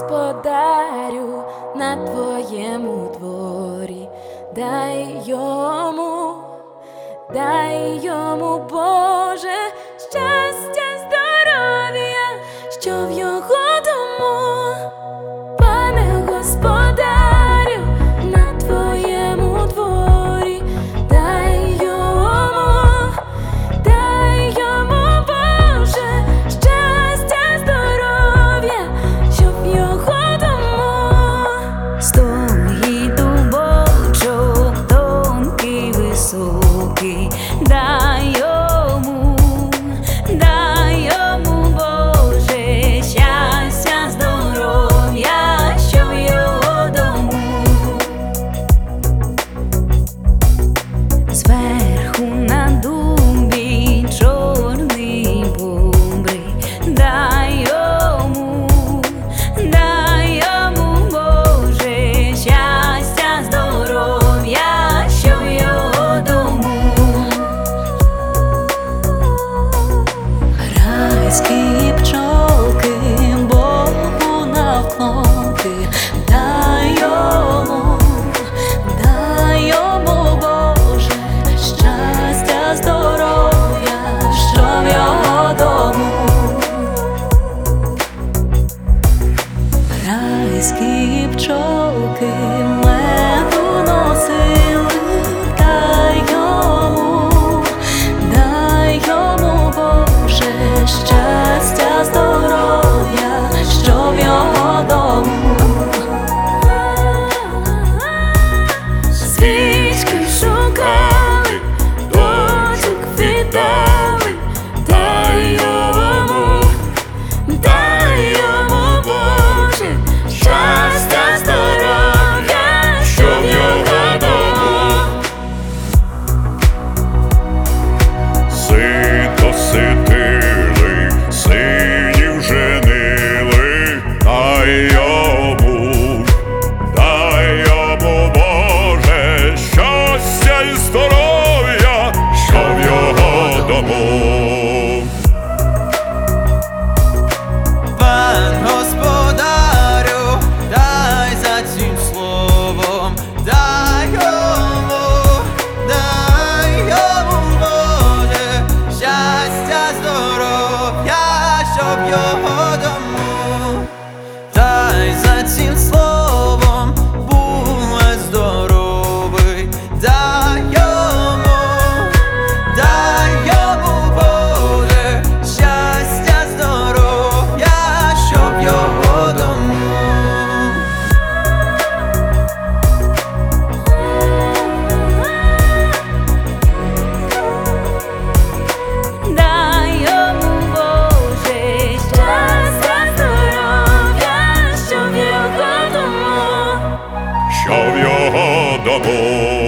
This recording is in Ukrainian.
господарю на твоєму дворі, дай йому, Боже, щастя, здоров'я, що в його дому. Пане господарю, на твоєму дворі, дай йому, Боже, щастя, здоров'я, що в його дому. Стоїть дубочок тонкий, високий, дай йому, Боже, щастя, здоров'я, що в його дому. Зверху на дубі чорний бобрий, дай йому, Боже, щастя, здоров'я, що в його дому. Райські пчолки Богу навколки, дай йому, Боже, щастя, здоров'я, що в його дому. Райські пчолки меду носили, дай йому, Боже, щастя, здоров'я, що в його дому. Свічки шукали, дочок віддали, дай йому, Боже, щастя, здоров'я, що в його дому. Сито ситили, синів женили, дай йому, Боже, щастя й здоров'я, що в його дому. Пан господарю, дай за цим словом, дай йому, Боже, щастя, здоров'я, що в його дому. Дай за цим словом, будь здоровий, дай йому, Боже, щастя, здоров'я, що в його дому. Дай йому, Боже, щастя, здоров'я, що в його дому. Що в його дому.